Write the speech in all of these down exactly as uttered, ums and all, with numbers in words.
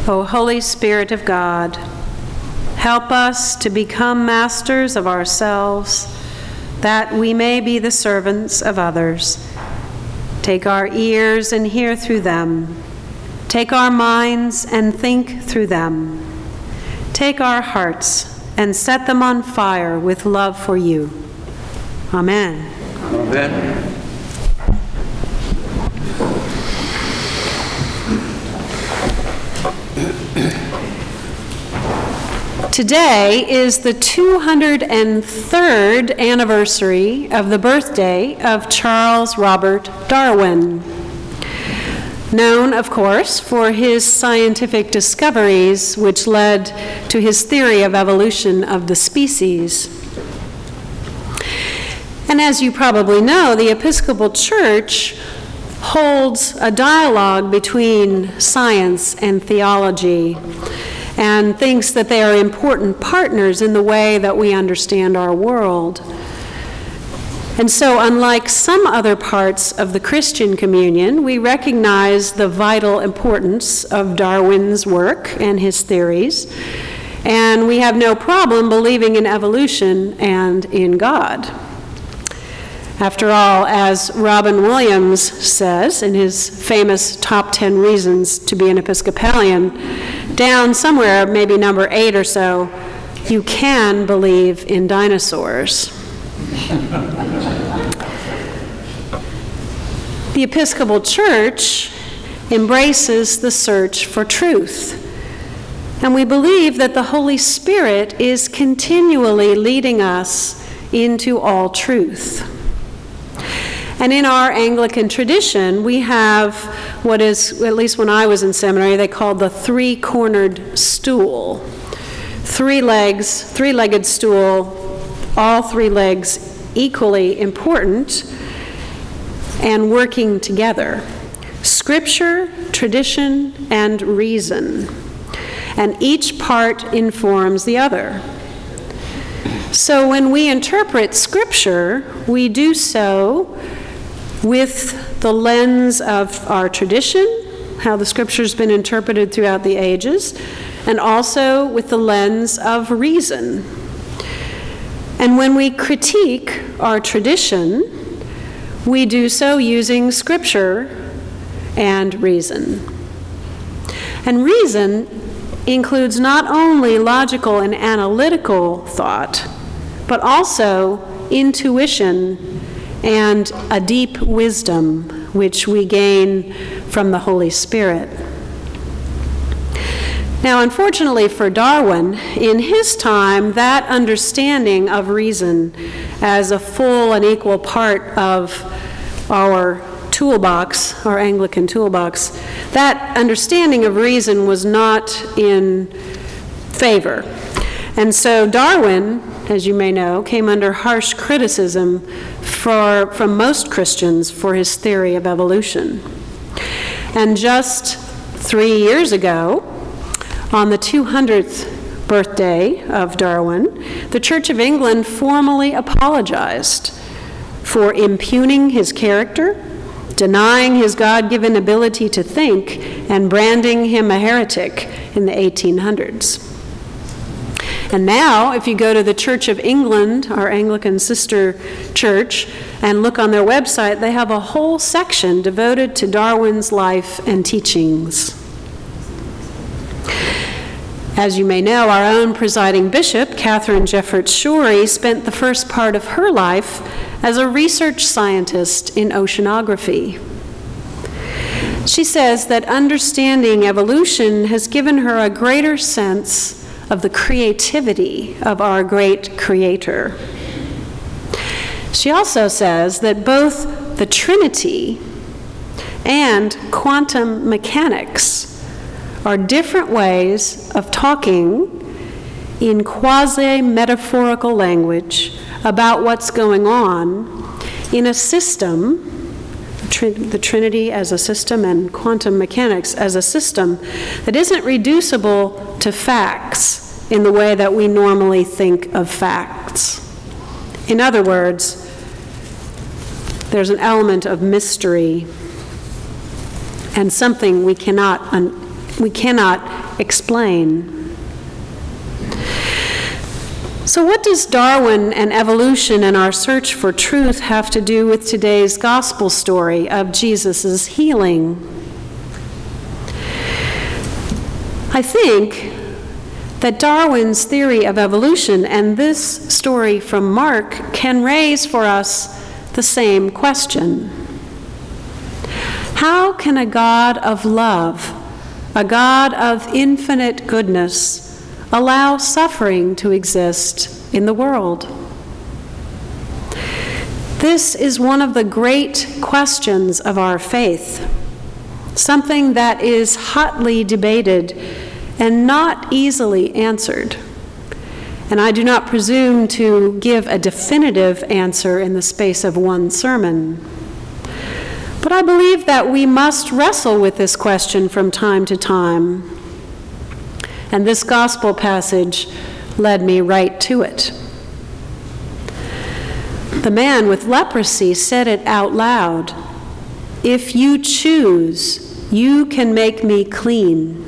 O Holy Spirit of God, help us to become masters of ourselves, that we may be the servants of others. Take our ears and hear through them. Take our minds and think through them. Take our hearts and set them on fire with love for you. Amen. Amen. Today is the two hundred third anniversary of the birthday of Charles Robert Darwin, known, of course, for his scientific discoveries which led to his theory of evolution of the species. And as you probably know, the Episcopal Church holds a dialogue between science and theology, and thinks that they are important partners in the way that we understand our world. And so, unlike some other parts of the Christian communion, we recognize the vital importance of Darwin's work and his theories, and we have no problem believing in evolution and in God. After all, as Robin Williams says in his famous Top ten Reasons to be an Episcopalian, down somewhere, maybe number eight or so, you can believe in dinosaurs. The Episcopal Church embraces the search for truth, and we believe that the Holy Spirit is continually leading us into all truth. And in our Anglican tradition, we have what is, at least when I was in seminary, they called the three-cornered stool. Three legs, three-legged stool, all three legs equally important and working together. Scripture, tradition, and reason. And each part informs the other. So when we interpret Scripture, we do so with the lens of our tradition, how the Scripture's been interpreted throughout the ages, and also with the lens of reason. And when we critique our tradition, we do so using Scripture and reason. And reason includes not only logical and analytical thought, but also intuition and a deep wisdom which we gain from the Holy Spirit. Now, unfortunately for Darwin, in his time, that understanding of reason as a full and equal part of our toolbox, our Anglican toolbox, that understanding of reason was not in favor. And so Darwin, as you may know, came under harsh criticism for, from most Christians for his theory of evolution. And just three years ago, on the two hundredth birthday of Darwin, the Church of England formally apologized for impugning his character, denying his God-given ability to think, and branding him a heretic in the eighteen hundreds. And now, if you go to the Church of England, our Anglican sister church, and look on their website, they have a whole section devoted to Darwin's life and teachings. As you may know, our own presiding bishop, Catherine Jefferts Schori, spent the first part of her life as a research scientist in oceanography. She says that understanding evolution has given her a greater sense of the creativity of our great Creator. She also says that both the Trinity and quantum mechanics are different ways of talking in quasi-metaphorical language about what's going on in a system, the Trinity as a system and quantum mechanics as a system, that isn't reducible to facts in the way that we normally think of facts. In other words, there's an element of mystery and something we cannot un- we cannot explain. So what does Darwin and evolution and our search for truth have to do with today's gospel story of Jesus' healing? I think that Darwin's theory of evolution and this story from Mark can raise for us the same question. How can a God of love, a God of infinite goodness, allow suffering to exist in the world? This is one of the great questions of our faith, something that is hotly debated and not easily answered. And I do not presume to give a definitive answer in the space of one sermon. But I believe that we must wrestle with this question from time to time. And this gospel passage led me right to it. The man with leprosy said it out loud, "If you choose, you can make me clean."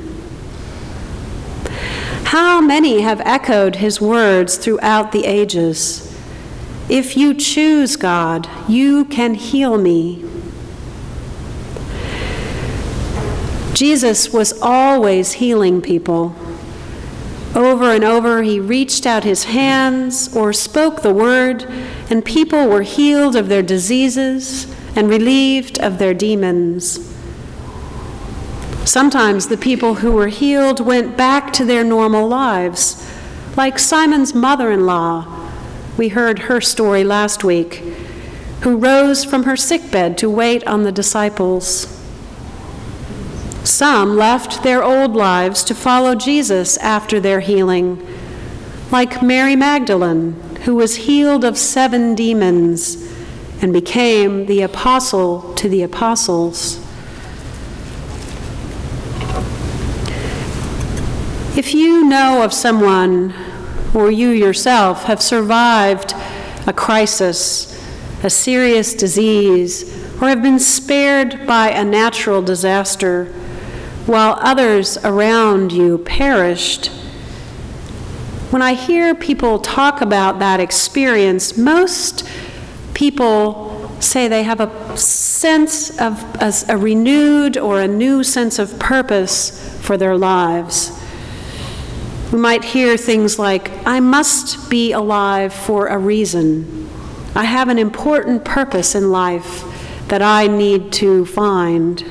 How many have echoed his words throughout the ages? If you choose, God, you can heal me. Jesus was always healing people. Over and over, he reached out his hands or spoke the word, and people were healed of their diseases and relieved of their demons. Sometimes the people who were healed went back to their normal lives, like Simon's mother-in-law. We heard her story last week, who rose from her sickbed to wait on the disciples. Some left their old lives to follow Jesus after their healing, like Mary Magdalene, who was healed of seven demons and became the apostle to the apostles. If you know of someone, or you yourself have survived a crisis, a serious disease, or have been spared by a natural disaster, while others around you perished, when I hear people talk about that experience, most people say they have a sense of a, a renewed or a new sense of purpose for their lives. We might hear things like, "I must be alive for a reason. I have an important purpose in life that I need to find."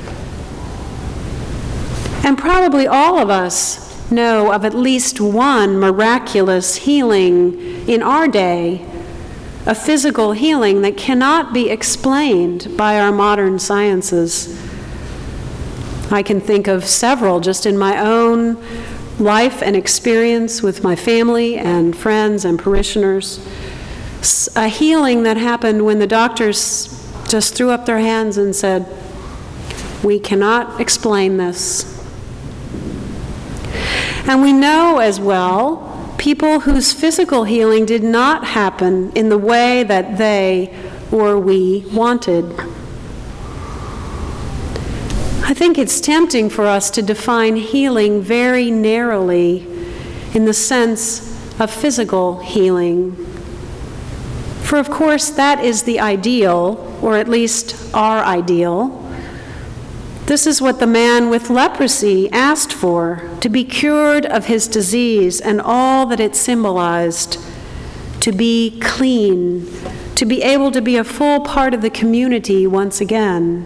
And probably all of us know of at least one miraculous healing in our day, a physical healing that cannot be explained by our modern sciences. I can think of several just in my own life and experience with my family and friends and parishioners. A healing that happened when the doctors just threw up their hands and said, "We cannot explain this." And we know as well people whose physical healing did not happen in the way that they or we wanted. I think it's tempting for us to define healing very narrowly in the sense of physical healing. For of course, that is the ideal, or at least our ideal. This is what the man with leprosy asked for, to be cured of his disease and all that it symbolized, to be clean, to be able to be a full part of the community once again.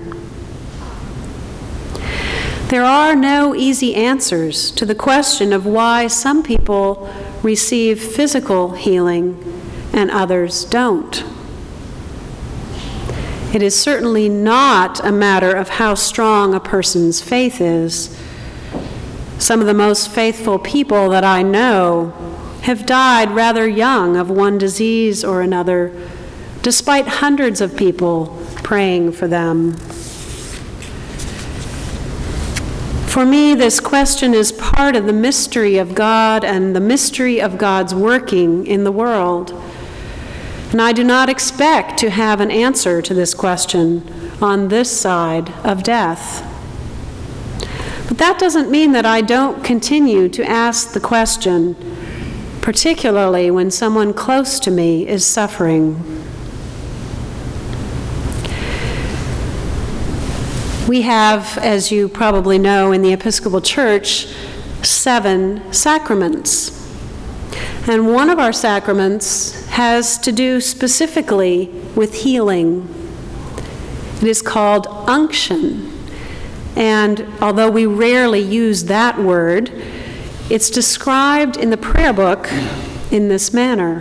There are no easy answers to the question of why some people receive physical healing and others don't. It is certainly not a matter of how strong a person's faith is. Some of the most faithful people that I know have died rather young of one disease or another, despite hundreds of people praying for them. For me, this question is part of the mystery of God and the mystery of God's working in the world. And I do not expect to have an answer to this question on this side of death. But But that doesn't mean that I don't continue to ask the question, particularly when someone close to me is suffering. We have, as you probably know, in the Episcopal Church, seven sacraments. And one of our sacraments has to do specifically with healing. It is called unction. And although we rarely use that word, it's described in the prayer book in this manner.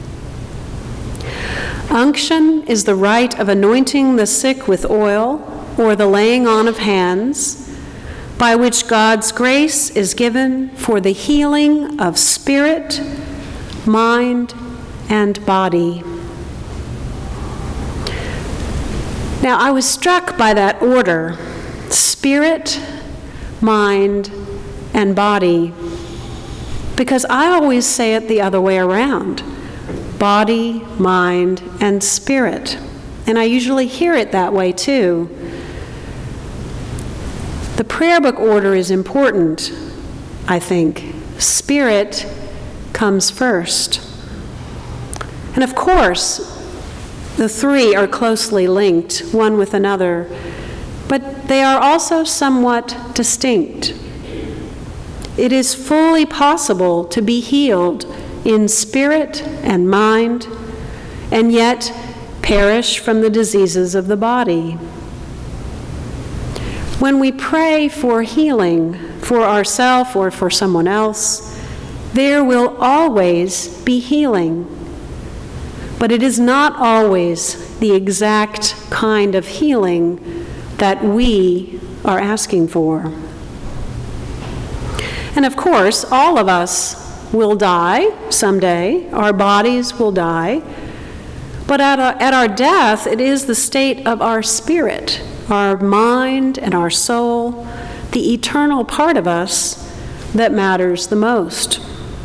Unction is the rite of anointing the sick with oil or the laying on of hands, by which God's grace is given for the healing of spirit, mind, and body. Now, I was struck by that order, spirit, mind, and body, because I always say it the other way around, body, mind, and spirit. And I usually hear it that way too. The prayer book order is important, I think. Spirit comes first. And of course, the three are closely linked, one with another, but they are also somewhat distinct. It is fully possible to be healed in spirit and mind, and yet perish from the diseases of the body. When we pray for healing for ourselves or for someone else, there will always be healing. But it is not always the exact kind of healing that we are asking for. And of course, all of us will die someday. Our bodies will die. But at our, at our death, it is the state of our spirit, our mind and our soul, the eternal part of us, that matters the most.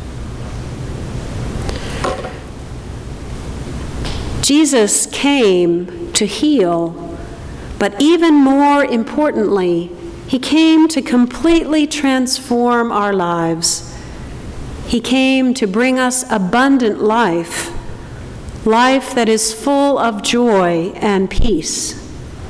Jesus came to heal, but even more importantly, he came to completely transform our lives. He came to bring us abundant life, life that is full of joy and peace.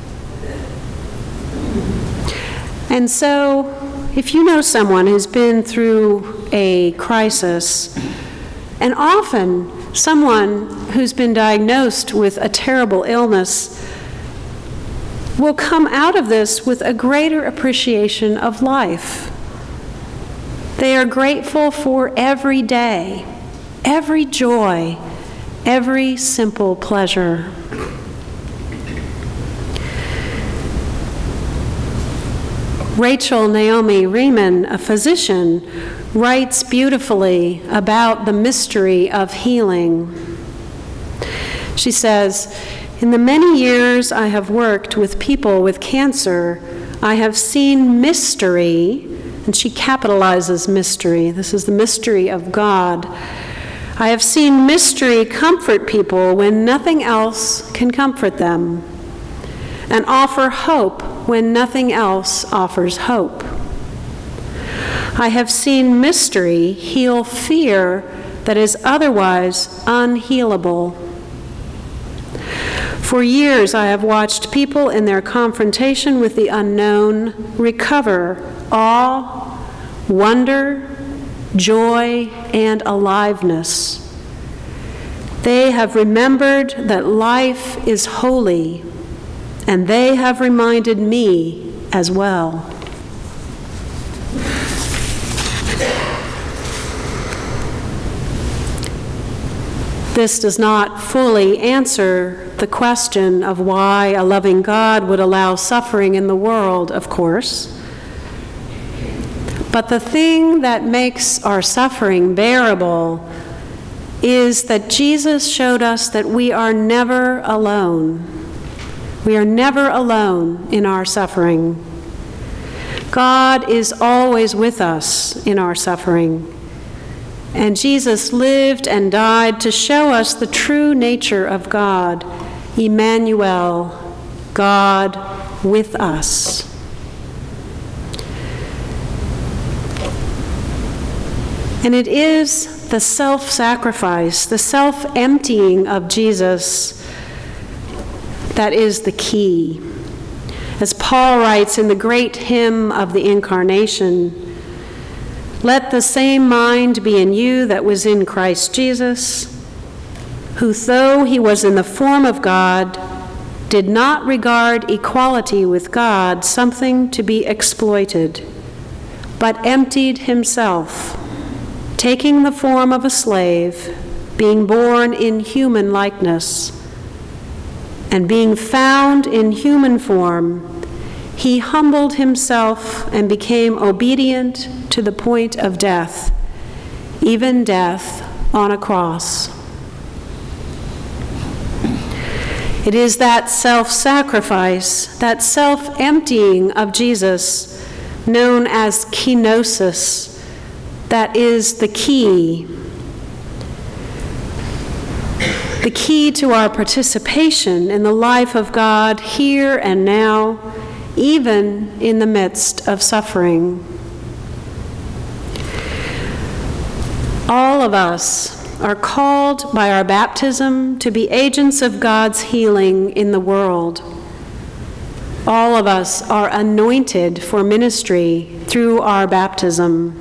And so, if you know someone who's been through a crisis, and often someone who's been diagnosed with a terrible illness will come out of this with a greater appreciation of life. They are grateful for every day, every joy, every simple pleasure. Rachel Naomi Riemann, a physician, writes beautifully about the mystery of healing. She says, "In the many years I have worked with people with cancer, I have seen mystery," and she capitalizes mystery. This is the mystery of God. "I have seen mystery comfort people when nothing else can comfort them, and offer hope when nothing else offers hope. I have seen mystery heal fear that is otherwise unhealable. For years I have watched people in their confrontation with the unknown recover awe, wonder, joy, and aliveness. They have remembered that life is holy, and they have reminded me as well." This does not fully answer the question of why a loving God would allow suffering in the world, of course. But the thing that makes our suffering bearable is that Jesus showed us that we are never alone. We are never alone in our suffering. God is always with us in our suffering. And Jesus lived and died to show us the true nature of God, Emmanuel, God with us. And it is the self-sacrifice, the self-emptying of Jesus that is the key. As Paul writes in the great hymn of the Incarnation, "Let the same mind be in you that was in Christ Jesus, who, though he was in the form of God, did not regard equality with God something to be exploited, but emptied himself, taking the form of a slave, being born in human likeness. And being found in human form, he humbled himself and became obedient to the point of death, even death on a cross." It is that self-sacrifice, that self-emptying of Jesus, known as kenosis, that is the key. The key to our participation in the life of God here and now, even in the midst of suffering. All of us are called by our baptism to be agents of God's healing in the world. All of us are anointed for ministry through our baptism.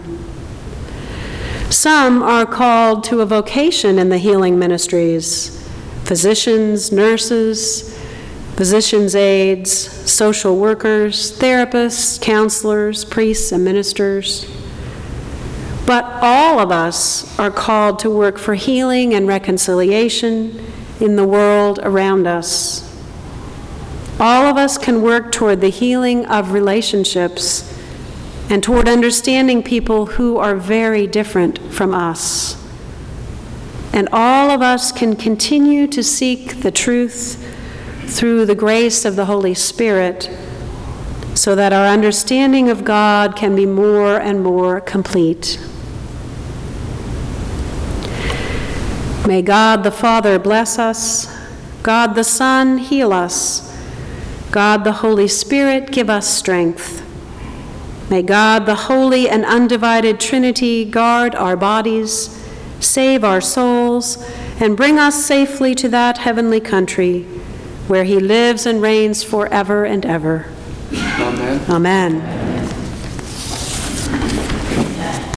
Some are called to a vocation in the healing ministries: physicians, nurses, physicians' aides, social workers, therapists, counselors, priests, and ministers. But all of us are called to work for healing and reconciliation in the world around us. All of us can work toward the healing of relationships and toward understanding people who are very different from us. And all of us can continue to seek the truth through the grace of the Holy Spirit, so that our understanding of God can be more and more complete. May God the Father bless us, God the Son heal us, God the Holy Spirit give us strength. May God the Holy and Undivided Trinity guard our bodies, save our souls, and bring us safely to that heavenly country where he lives and reigns forever and ever. Amen. Amen.